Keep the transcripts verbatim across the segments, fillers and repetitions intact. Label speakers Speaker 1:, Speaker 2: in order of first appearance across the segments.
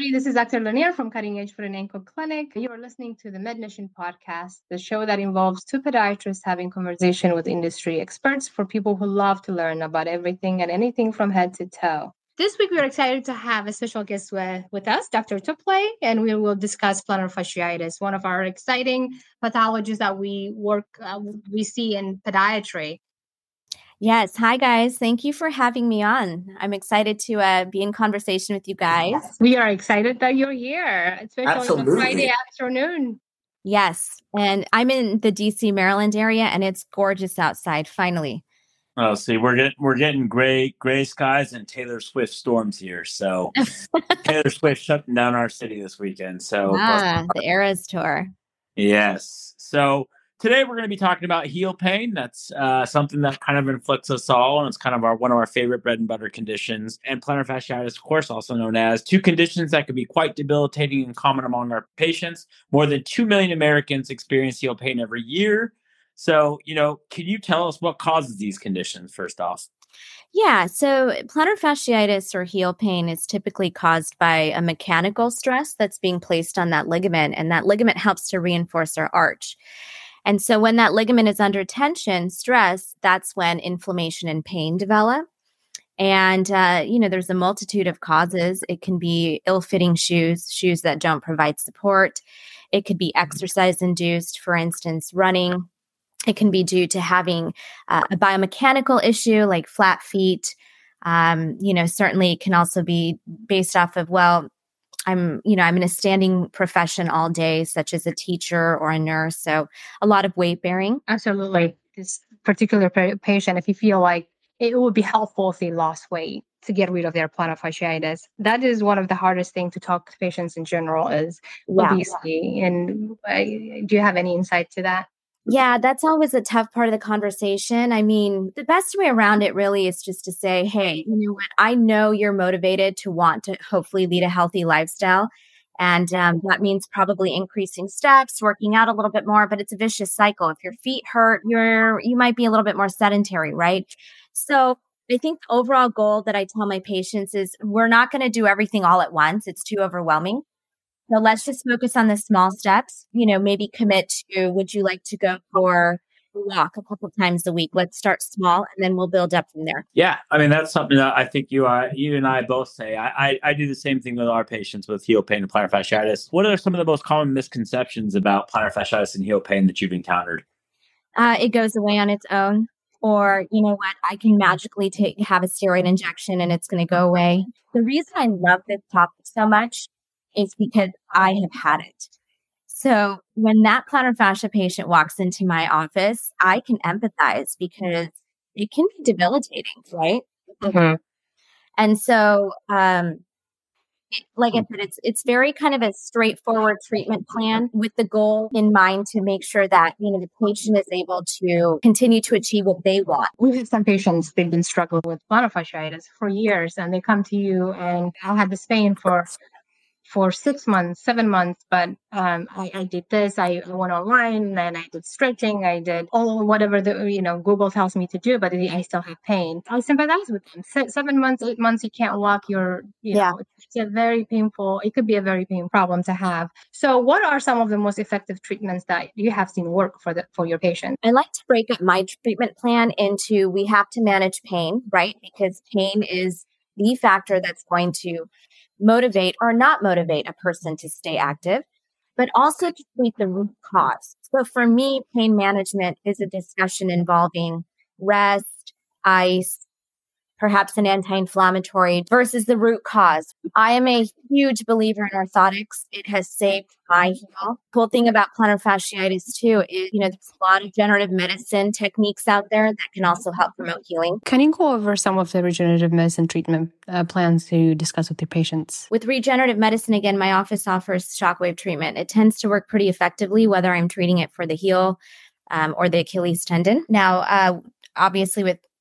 Speaker 1: everybody. This is Doctor Lanier from Cutting Edge Foot and Ankle Clinic. You are listening to the MedNation podcast, the show that involves two podiatrists having conversation with industry experts for people who love to learn about everything and anything from head to toe. This week, we're excited to have a special guest with, with us, Doctor Tuplay, and we will discuss plantar fasciitis, one of our exciting pathologies that we work, uh, we see in podiatry.
Speaker 2: Yes. Hi, guys. Thank you for having me on. I'm excited to uh, be in conversation with you guys.
Speaker 1: We are excited that you're here, especially
Speaker 3: Absolutely.
Speaker 1: on Friday afternoon.
Speaker 2: Yes. And I'm in the D C, Maryland area, and it's gorgeous outside, finally.
Speaker 3: Oh, see, we're getting we're getting gray gray skies and Taylor Swift storms here. So Taylor Swift shutting down our city this weekend. So
Speaker 2: ah, the Eras Tour.
Speaker 3: Yes. So today we're going to be talking about heel pain. That's uh, something that kind of inflicts us all, and it's kind of our one of our favorite bread and butter conditions. And plantar fasciitis, of course, also known as two conditions that can be quite debilitating and common among our patients. More than two million Americans experience heel pain every year. So, you know, can you tell us what causes these conditions first off?
Speaker 2: Yeah, so plantar fasciitis or heel pain is typically caused by a mechanical stress that's being placed on that ligament, and that ligament helps to reinforce our arch. And so when that ligament is under tension, stress, that's when inflammation and pain develop. And, uh, you know, there's a multitude of causes. It can be ill-fitting shoes, shoes that don't provide support. It could be exercise-induced, for instance, running. It can be due to having uh, a biomechanical issue like flat feet. Um, you know, certainly it can also be based off of, well, I'm, you know, I'm in a standing profession all day, such as a teacher or a nurse. So a lot of weight bearing.
Speaker 1: Absolutely. This particular pa- patient, if you feel like it would be helpful if they lost weight to get rid of their plantar fasciitis, that is one of the hardest things to talk to patients in general is
Speaker 2: Yeah.
Speaker 1: obesity. And uh, do you have any insight to that?
Speaker 2: Yeah, that's always a tough part of the conversation. I mean, the best way around it really is just to say, hey, you know what? I know you're motivated to want to hopefully lead a healthy lifestyle. And um, that means probably increasing steps, working out a little bit more, but it's a vicious cycle. If your feet hurt, you're, you might be a little bit more sedentary, right? So I think the overall goal that I tell my patients is we're not going to do everything all at once. It's too overwhelming. So let's just focus on the small steps, you know, maybe commit to, would you like to go for a walk a couple times a week? Let's start small and then we'll build up from there.
Speaker 3: Yeah. I mean, that's something that I think you uh, you and I both say. I, I, I do the same thing with our patients with heel pain and plantar fasciitis. What are some of the most common misconceptions about plantar fasciitis and heel pain that you've encountered?
Speaker 2: Uh, it goes away on its own. Or, you know what, I can magically take have a steroid injection and it's going to go away. The reason I love this topic so much is because I have had it. So when that plantar fascia patient walks into my office, I can empathize because it can be debilitating, right?
Speaker 1: Mm-hmm.
Speaker 2: And so, um, like I said, it's it's very kind of a straightforward treatment plan with the goal in mind to make sure that, you know, the patient is able to continue to achieve what they want.
Speaker 1: We have some patients, they've been struggling with plantar fasciitis for years, and they come to you and I had this pain for for six months, seven months, but um, I, I did this, I went online and I did stretching, I did all whatever the, you know, Google tells me to do, but I still have pain. I sympathize with them. Se- seven months, eight months, you can't walk, you're, you
Speaker 2: Yeah.
Speaker 1: know, it's a very painful, it could be a very painful problem to have. So what are some of the most effective treatments that you have seen work for the, for your patient?
Speaker 2: I like to break up my treatment plan into, we have to manage pain, right? Because pain is the factor that's going to motivate or not motivate a person to stay active, but also to treat the root cause. So for me, pain management is a discussion involving rest, ice, perhaps an anti-inflammatory versus the root cause. I am a huge believer in orthotics. It has saved my heel. Cool thing about plantar fasciitis too is, you know, there's a lot of regenerative medicine techniques out there that can also help promote healing.
Speaker 1: Can you go over some of the regenerative medicine treatment uh, plans to discuss with your patients?
Speaker 2: With regenerative medicine, again, my office offers shockwave treatment. It tends to work pretty effectively, whether I'm treating it for the heel um, or the Achilles tendon. Now, uh, obviously with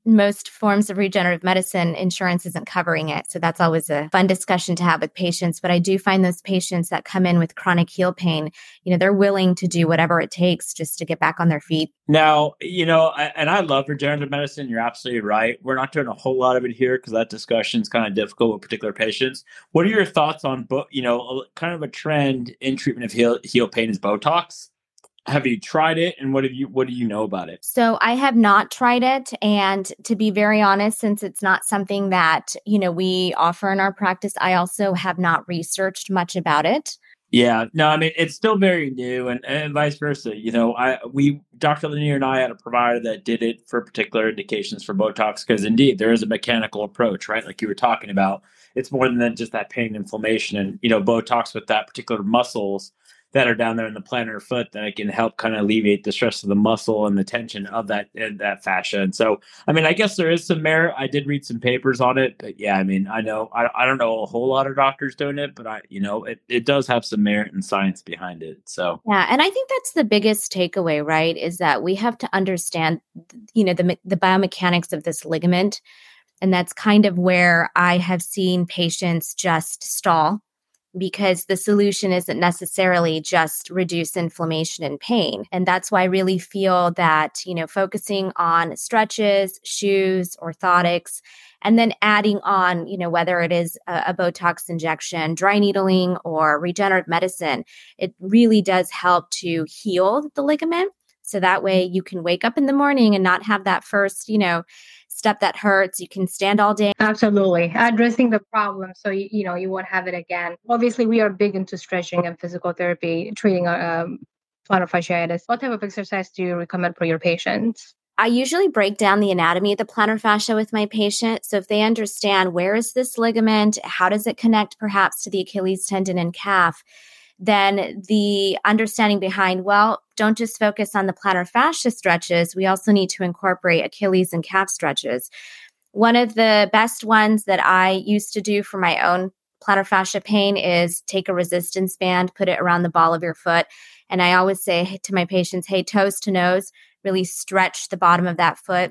Speaker 2: most forms of regenerative medicine, insurance isn't covering it. So that's always a fun discussion to have with patients. But I do find those patients that come in with chronic heel pain, you know, they're willing to do whatever it takes just to get back on their feet.
Speaker 3: Now, you know, I, and I love regenerative medicine. You're absolutely right. We're not doing a whole lot of it here because that discussion is kind of difficult with particular patients. What are your thoughts on, bo- you know, kind of a trend in treatment of heel, heel pain is Botox? Have you tried it, and what have you what do you know about it?
Speaker 2: So I have not tried it, and to be very honest, since it's not something that, you know, we offer in our practice, I also have not researched much about it.
Speaker 3: Yeah, no, I mean, it's still very new, and, and vice versa. You know, I we Doctor Lanier and I had a provider that did it for particular indications for Botox because indeed there is a mechanical approach, right? Like you were talking about, it's more than just that pain and inflammation, and you know, Botox with that particular muscles that are down there in the plantar foot that it can help kind of alleviate the stress of the muscle and the tension of that that fascia. And so, I mean, I guess there is some merit. I did read some papers on it, but yeah, I mean, I know I, I don't know a whole lot of doctors doing it, but I, you know, it, it does have some merit and science behind it. So
Speaker 2: yeah, and I think that's the biggest takeaway, right? Is that we have to understand, you know, the the biomechanics of this ligament, and that's kind of where I have seen patients just stall, because the solution isn't necessarily just reduce inflammation and pain. And that's why I really feel that, you know, focusing on stretches, shoes, orthotics, and then adding on, you know, whether it is a, a Botox injection, dry needling, or regenerative medicine, it really does help to heal the ligament. So that way you can wake up in the morning and not have that first, you know, step that hurts. You can stand all day.
Speaker 1: Absolutely. Addressing the problem so you, you know you won't have it again. Obviously, we are big into stretching and physical therapy, treating um, plantar fasciitis. What type of exercise do you recommend for your patients?
Speaker 2: I usually break down the anatomy of the plantar fascia with my patient. So if they understand where is this ligament, how does it connect perhaps to the Achilles tendon and calf, then the understanding behind, well, don't just focus on the plantar fascia stretches. We also need to incorporate Achilles and calf stretches. One of the best ones that I used to do for my own plantar fascia pain is take a resistance band, put it around the ball of your foot. And I always say to my patients, hey, toes to nose, really stretch the bottom of that foot.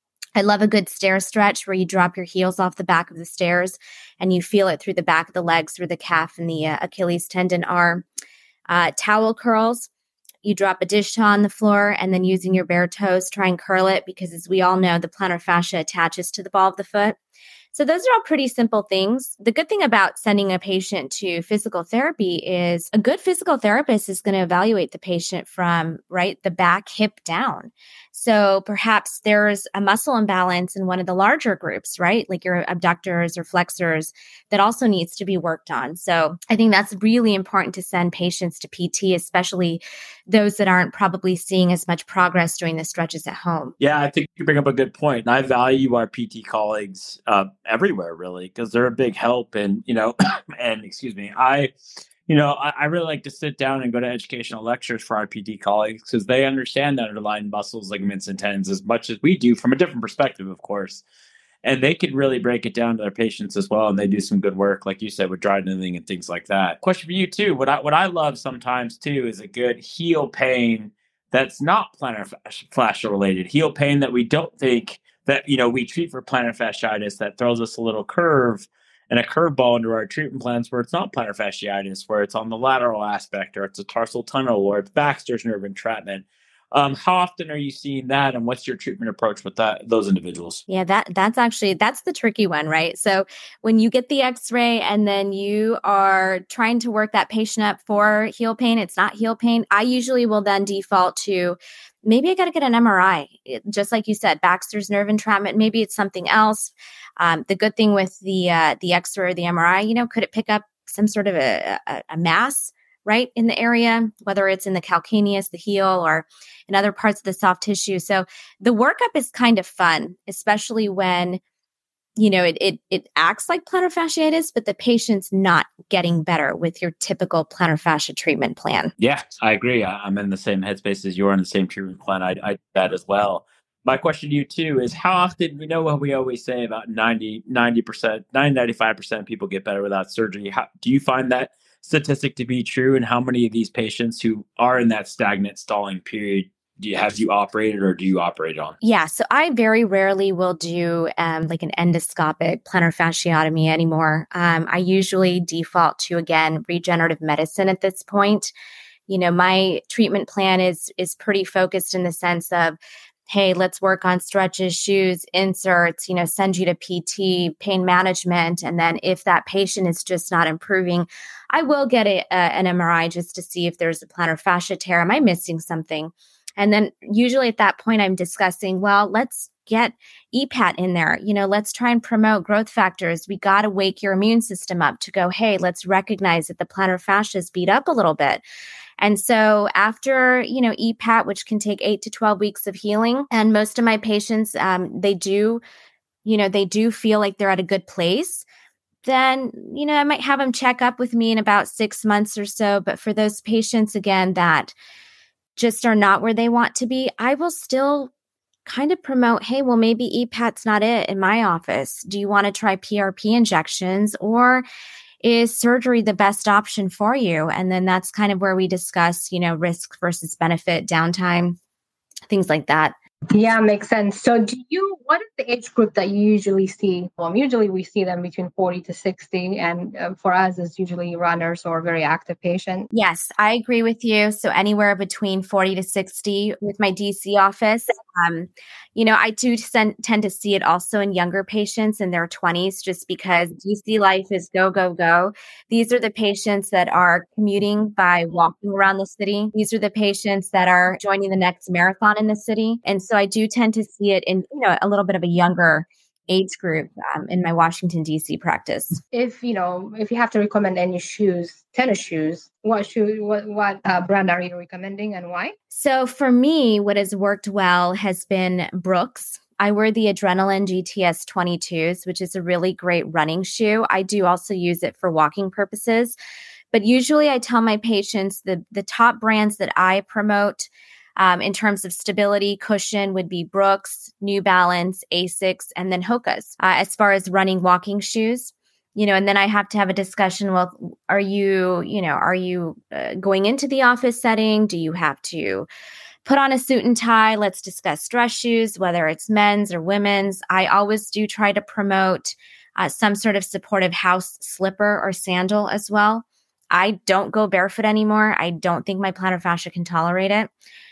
Speaker 2: I love a good stair stretch where you drop your heels off the back of the stairs and you feel it through the back of the legs where the calf and the uh, Achilles tendon are. Uh, towel curls, you drop a dish towel on the floor and then using your bare toes, try and curl it because as we all know, the plantar fascia attaches to the ball of the foot. So those are all pretty simple things. The good thing about sending a patient to physical therapy is a good physical therapist is going to evaluate the patient from right the back, hip down. So perhaps there's a muscle imbalance in one of the larger groups, right? Like your abductors or flexors that also needs to be worked on. So I think that's really important to send patients to P T, especially those that aren't probably seeing as much progress doing the stretches at home.
Speaker 3: yeah, I think you bring up a good point. And I value our P T colleagues uh, everywhere, really, because they're a big help. And, you know, and excuse me, I, you know, I, I really like to sit down and go to educational lectures for our P T colleagues because they understand the underlying muscles, ligaments, and tendons as much as we do from a different perspective, of course. And they can really break it down to their patients as well. And they do some good work, like you said, with dry needling and things like that. Question for you, too. What I, what I love sometimes, too, is a good heel pain that's not plantar fascia related. Heel pain that we don't think that, you know, we treat for plantar fasciitis that throws us a little curve and a curveball into our treatment plans where it's not plantar fasciitis, where it's on the lateral aspect, or it's a tarsal tunnel, or it's Baxter's nerve entrapment. Um, how often are you seeing that, and what's your treatment approach with that those individuals?
Speaker 2: Yeah, that that's actually that's the tricky one, right? So when you get the X-ray and then you are trying to work that patient up for heel pain, it's not heel pain. I usually will then default to maybe I got to get an M R I, it, just like you said, Baxter's nerve entrapment. Maybe it's something else. Um, the good thing with the uh, the X-ray or the M R I, you know, could it pick up some sort of a, a, a mass? Right in the area, whether it's in the calcaneus, the heel, or in other parts of the soft tissue. So the workup is kind of fun, especially when, you know, it it, it acts like plantar fasciitis, but the patient's not getting better with your typical plantar fascia treatment plan.
Speaker 3: Yeah, I agree. I, I'm in the same headspace as you are in the same treatment plan. I, I do that as well. My question to you, too, is how often, we know what we always say about ninety, ninety percent, ninety, ninety-five percent of people get better without surgery. How, do you find that statistic to be true, and how many of these patients who are in that stagnant stalling period do you have you operated or do you operate on?
Speaker 2: Yeah. So I very rarely will do um, like an endoscopic plantar fasciotomy anymore. Um, I usually default to, again, regenerative medicine at this point. You know, my treatment plan is is pretty focused in the sense of, hey, let's work on stretches, shoes, inserts, you know, send you to P T, pain management. And then if that patient is just not improving, I will get a, a, an M R I just to see if there's a plantar fascia tear. Am I missing something? And then usually at that point, I'm discussing, well, let's get E PAT in there. You know, let's try and promote growth factors. We got to wake your immune system up to go, hey, let's recognize that the plantar fascia is beat up a little bit. And so after, you know, E PAT, which can take eight to twelve weeks of healing, and most of my patients, um, they do, you know, they do feel like they're at a good place, then, you know, I might have them check up with me in about six months or so. But for those patients, again, that just are not where they want to be, I will still kind of promote, hey, well, maybe E PAT's not it in my office. Do you want to try P R P injections, or is surgery the best option for you? And then that's kind of where we discuss, you know, risk versus benefit, downtime, things like that.
Speaker 1: Yeah, makes sense. So do you, what is the age group that you usually see? Well, usually we see them between forty to sixty. And uh, for us, it's usually runners or very active patients.
Speaker 2: Yes, I agree with you. So anywhere between forty to sixty with my D C office. Um, you know, I do send, tend to see it also in younger patients in their twenties, just because D C life is go, go, go. These are the patients that are commuting by walking around the city. These are the patients that are joining the next marathon in the city. And so I do tend to see it in, you know, a little bit of a younger age group um, in my Washington, D C practice.
Speaker 1: If, you know, if you have to recommend any shoes, tennis shoes, what shoe, what, what uh, brand are you recommending and why?
Speaker 2: So for me, what has worked well has been Brooks. I wear the Adrenaline G T S twenty-twos, which is a really great running shoe. I do also use it for walking purposes. But usually I tell my patients the, the top brands that I promote Um, in terms of stability, cushion would be Brooks, New Balance, Asics, and then Hoka's. Uh, as far as running, walking shoes, you know, and then I have to have a discussion. Well, are you, you know, are you uh, going into the office setting? Do you have to put on a suit and tie? Let's discuss dress shoes, whether it's men's or women's. I always do try to promote uh, some sort of supportive house slipper or sandal as well. I don't go barefoot anymore. I don't think my plantar fascia can tolerate it.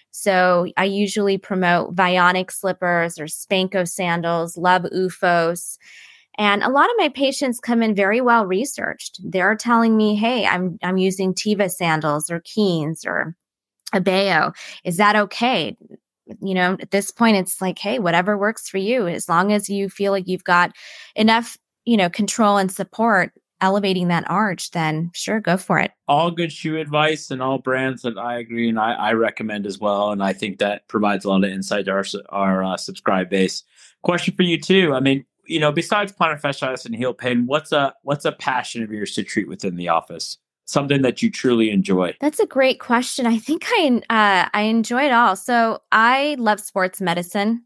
Speaker 2: So I usually promote Vionic slippers or Spanko sandals, love U F Os. And a lot of my patients come in very well researched. They're telling me, hey, I'm I'm using Teva sandals or Keens or Abeo. Is that okay? You know, at this point, it's like, hey, whatever works for you, as long as you feel like you've got enough, you know, control and support elevating that arch, then sure, go for it.
Speaker 3: All good shoe advice and all brands that I agree and I, I recommend as well. And I think that provides a lot of insight to our, our uh, subscribe base. Question for you too. I mean, you know, besides plantar fasciitis and heel pain, what's a what's a passion of yours to treat within the office? Something that you truly enjoy?
Speaker 2: That's a great question. I think I uh, I enjoy it all. So I love sports medicine.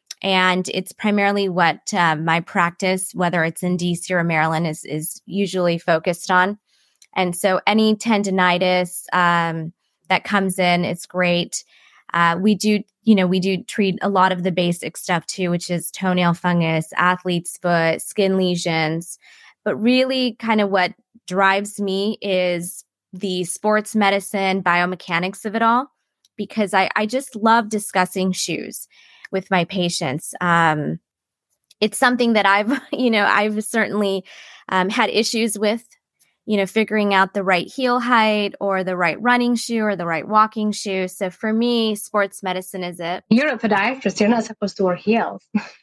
Speaker 2: And it's primarily what uh, my practice, whether it's in D C or Maryland, is is usually focused on. And so any tendonitis um, that comes in, it's great. Uh, we do, you know, we do treat a lot of the basic stuff too, which is toenail fungus, athlete's foot, skin lesions. But really kind of what drives me is the sports medicine, biomechanics of it all, because I, I just love discussing shoes with my patients. Um, it's something that I've, you know, I've certainly um, had issues with, you know, figuring out the right heel height or the right running shoe or the right walking shoe. So for me, sports medicine is it.
Speaker 1: You're a podiatrist. You're not supposed to wear heels.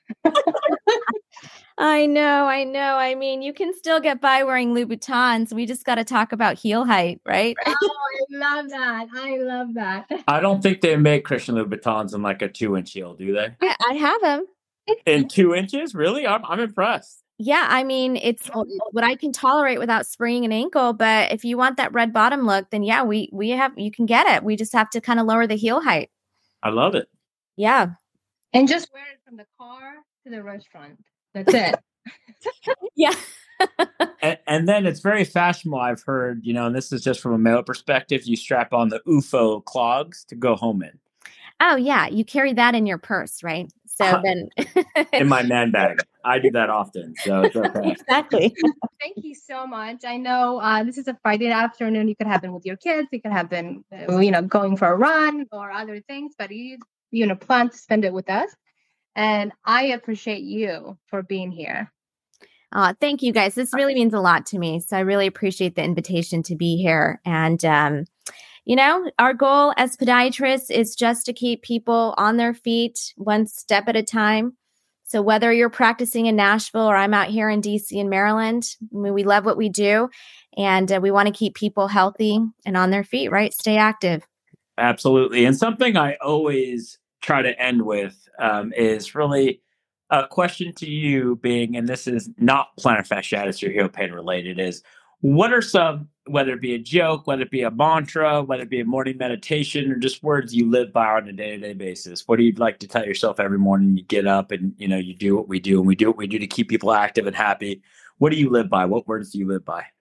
Speaker 2: I know, I know. I mean, you can still get by wearing Louboutins. We just got to talk about heel height, right?
Speaker 1: Oh, I love that. I love that.
Speaker 3: I don't think they make Christian Louboutins in like a two inch heel, do they?
Speaker 2: I, I have them.
Speaker 3: In two inches? Really? I'm I'm impressed.
Speaker 2: Yeah, I mean, it's what I can tolerate without spraining an ankle. But if you want that red bottom look, then yeah, we we have you can get it. We just have to kind of lower the heel height.
Speaker 3: I love it.
Speaker 2: Yeah.
Speaker 1: And just wear it from the car to the restaurant. That's it.
Speaker 2: Yeah.
Speaker 3: and, and then it's very fashionable, I've heard, you know, and this is just from a male perspective, you strap on the U F O clogs to go home in.
Speaker 2: Oh, yeah. You carry that in your purse, right? So then.
Speaker 3: In my man bag. I do that often. So it's okay.
Speaker 2: Exactly.
Speaker 1: Thank you so much. I know uh, this is a Friday afternoon. You could have been with your kids. You could have been, uh, you know, going for a run or other things, but you, you know, plan to spend it with us. And I appreciate you for being here.
Speaker 2: Uh, thank you, guys. This really means a lot to me. So I really appreciate the invitation to be here. And, um, you know, our goal as podiatrists is just to keep people on their feet one step at a time. So whether you're practicing in Nashville or I'm out here in D C and Maryland, I mean, we love what we do. And uh, we want to keep people healthy and on their feet, right? Stay active.
Speaker 3: Absolutely. And something I always try to end with um, is really a question to you being, and this is not plantar fasciitis or heel pain related, is what are some, whether it be a joke, whether it be a mantra, whether it be a morning meditation, or just words you live by on a day-to-day basis? What do you like to tell yourself every morning you get up and, you know, you do what we do and we do what we do to keep people active and happy? What do you live by? What words do you live by?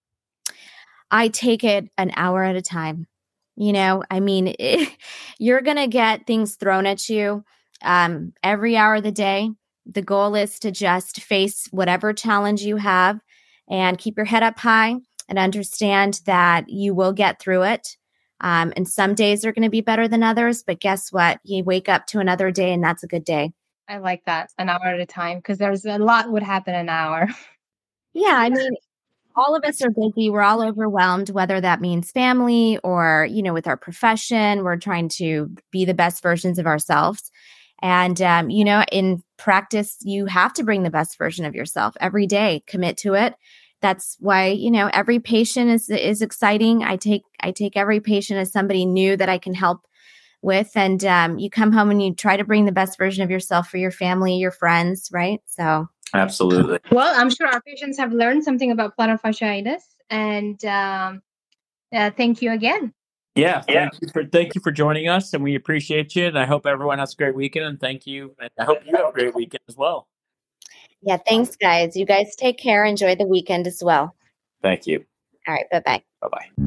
Speaker 2: I take it an hour at a time. You know, I mean, it, you're going to get things thrown at you um, every hour of the day. The goal is to just face whatever challenge you have and keep your head up high and understand that you will get through it. Um, and some days are going to be better than others, but guess what? You wake up to another day and that's a good day.
Speaker 1: I like that, an hour at a time, because there's a lot would happen in an hour.
Speaker 2: Yeah, I mean, all of us are busy. We're all overwhelmed, whether that means family or, you know, with our profession, we're trying to be the best versions of ourselves. And, um, you know, in practice, you have to bring the best version of yourself every day, commit to it. That's why, you know, every patient is, is exciting. I take, I take every patient as somebody new that I can help with. And um, you come home and you try to bring the best version of yourself for your family, your friends, right? So.
Speaker 3: Absolutely.
Speaker 1: Well, I'm sure our patients have learned something about plantar fasciitis, and um, uh, thank you again.
Speaker 3: Yeah, thank yeah. you for thank you for joining us, and we appreciate you. And I hope everyone has a great weekend. And thank you. And I hope you have a great weekend as well.
Speaker 2: Yeah, thanks, guys. You guys take care. Enjoy the weekend as well.
Speaker 3: Thank you.
Speaker 2: All right. Bye bye.
Speaker 3: Bye bye.